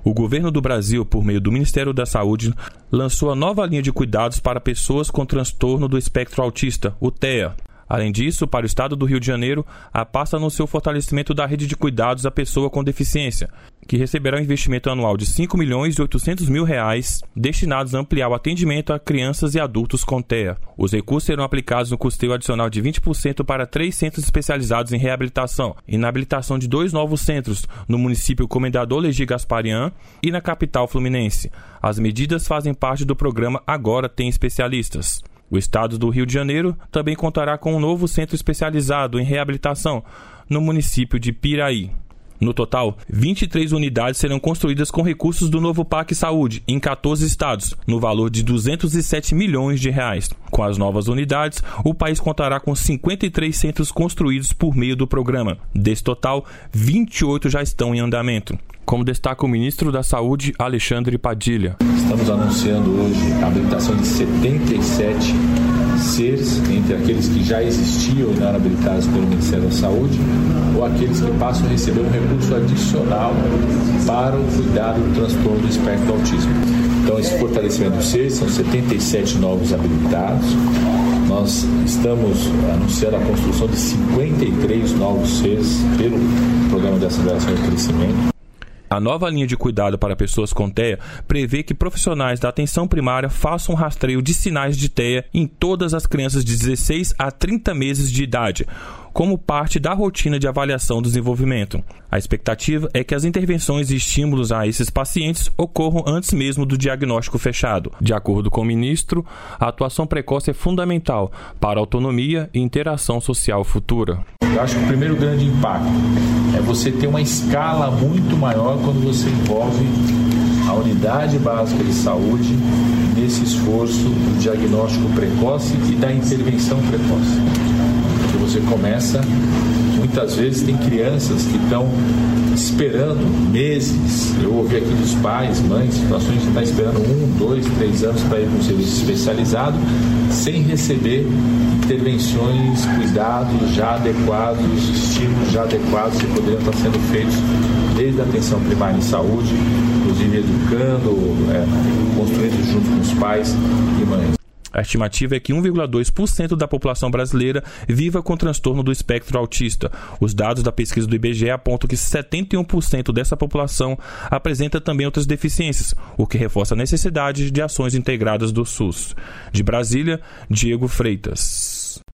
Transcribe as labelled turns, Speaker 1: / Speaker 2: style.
Speaker 1: O governo do Brasil, por meio do Ministério da Saúde, lançou a nova linha de cuidados para pessoas com transtorno do espectro autista, o TEA. Além disso, para o estado do Rio de Janeiro, a pasta anunciou o fortalecimento da rede de cuidados à pessoa com deficiência, que receberá um investimento anual de R$ 5.800.000 destinados a ampliar o atendimento a crianças e adultos com TEA. Os recursos serão aplicados no custeio adicional de 20% para 3 centros especializados em reabilitação e na habilitação de 2 novos centros, no município Comendador Legi Gasparian e na capital fluminense. As medidas fazem parte do programa Agora Tem Especialistas. O estado do Rio de Janeiro também contará com um novo centro especializado em reabilitação no município de Piraí. No total, 23 unidades serão construídas com recursos do novo PAC Saúde em 14 estados, no valor de R$ 207 milhões. Com as novas unidades, o país contará com 53 centros construídos por meio do programa. Desse total, 28 já estão em andamento. Como destaca o ministro da Saúde, Alexandre Padilha.
Speaker 2: Estamos anunciando hoje a habilitação de 77 CERs, entre aqueles que já existiam e não eram habilitados pelo Ministério da Saúde, ou aqueles que passam a receber um recurso adicional para o cuidado do transtorno do espectro do autismo. Então, esse fortalecimento do CERs são 77 novos habilitados. Nós estamos anunciando a construção de 53 novos CERs pelo Programa de Aceleração e Crescimento.
Speaker 1: A nova linha de cuidado para pessoas com TEA prevê que profissionais da atenção primária façam um rastreio de sinais de TEA em todas as crianças de 16 a 30 meses de idade, como parte da rotina de avaliação do desenvolvimento. A expectativa é que as intervenções e estímulos a esses pacientes ocorram antes mesmo do diagnóstico fechado. De acordo com o ministro, a atuação precoce é fundamental para a autonomia e interação social futura.
Speaker 2: Eu acho que o primeiro grande impacto é você ter uma escala muito maior quando você envolve a unidade básica de saúde nesse esforço do diagnóstico precoce e da intervenção precoce. Porque você começa, muitas vezes tem crianças que estão esperando meses. Eu ouvi aqui dos pais, mães, situações que estão esperando 1, 2, 3 anos para ir para um serviço especializado sem receber intervenções, cuidados já adequados, estímulos já adequados que poderiam estar sendo feitos desde a atenção primária em saúde, inclusive educando, construindo junto com os pais e mães.
Speaker 1: A estimativa é que 1,2% da população brasileira viva com transtorno do espectro autista. Os dados da pesquisa do IBGE apontam que 71% dessa população apresenta também outras deficiências, o que reforça a necessidade de ações integradas do SUS. De Brasília, Diego Freitas.